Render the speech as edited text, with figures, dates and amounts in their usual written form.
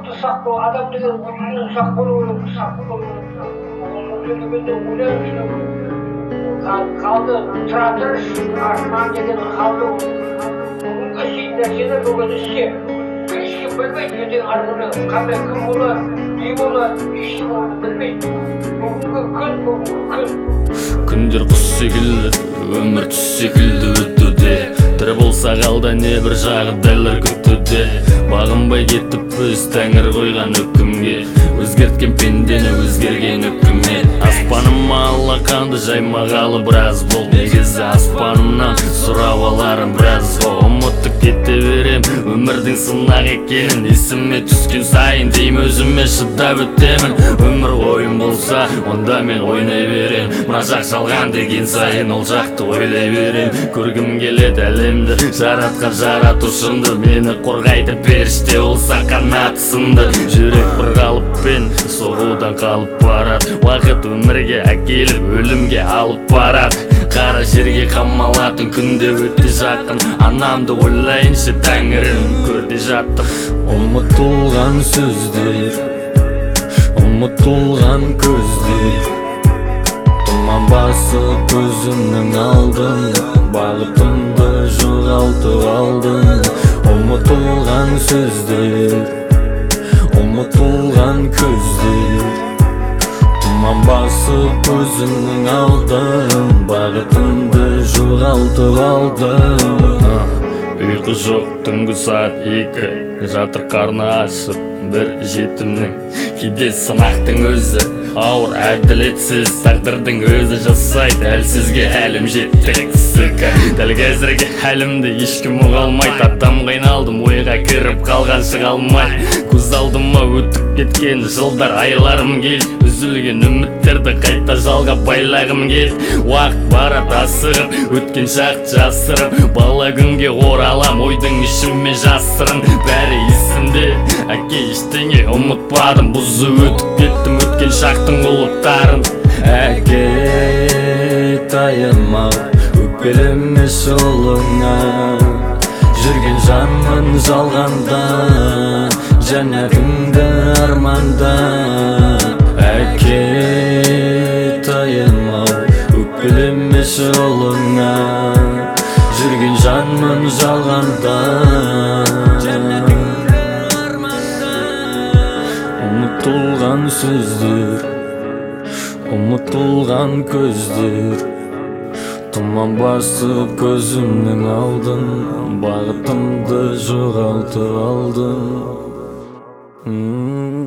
Халықты сақтау, адам деген өзінің сақ болу керек, сақ болу керек. Сөйлегенде ойлайсың, халды тұра тұрыш, артынан деген халды бүгінгі істейтін нәрселер бүгін істе. Ешкім білмейді, ертең арғыны қандай кім болады, не болады, ешкім оны білмейді. Бүгінгі күн. Күндер құс секілді, өмір түс секілді өтуде. Тірі болсақ алда небір жағдайлар күтуде. Бағынбай кетіп өз тәңір қойған үкімге, өзгерткен пендені өзгерген үкімет. Аспаныма алақанды жаймағалы біраз бол. Негізі аспанымнан сұрап аларым біраз ғой. Ұмытып кете берем өмірдің сынақ екенін. Есіме түскен сайын дейм өзіме шыдап өтемін. Өмір ойын болса онда мен ойнай берем. Мына жақ жалған деген сайын ол жақты ойлай берем. Көргім келеді әлемді жаратқан жаратушымды. Мені қорғайды періште болса қанат сынды. Жүрек бір қалыппен соғудан қалып барад. Уақыт өмірге әкеліп өлімге алып барад. Қара жерге қамалатын күнде өте жақын. Анамды ойлайыншы тәңірім көрде жаттым. Ұмытылған сөздер, ұмытылған көздер, тұман басып көзімнің алдын. Бағытымды жоғалтып алдым. Ұмытылған сөздер, ұмытылған көздер, тұман басып көзімнің алдын. Бағытымды жоғалтып алдым. Ұйқы жоқ түнгі сағат 2, жатыр қарны ашып бір жетімнің. Кейде сынақтың өзі ауыр, әділетсіз тағдырдың өзі жасайды. Әлсізге әлім жеттірексік. Дәл қазірге әлімді ешкім ұға алмайды. Адам қайналдым, ойға кіріп қалған шыға алмай. Көз алдыма өтіп кеткен жылдар, айларым кел. Үзілген үміттерді қайта жалға байлағым кел. Уақыт барат асығып, өткен шақ жасырып. Бала күнге оралам, ойдың ішіме жасырын. Бәрі есімде, әке ештеңе ұмытпадым. Бұзып өтіп кеттім өткен шақтың ұлықтарын. Әке тайым-ау, өкпелеме жолыңа. Жүрген жанмын жалғанда, жәннатыңды арманда. Әке тайым-ау, өкпелеме жолыңа. Жүрген жанмын жалғанда. Ұмытылған сөздер, ұмытылған көздер, тұман басып көзімнің алдын. Бағытымды жоғалтып алдым.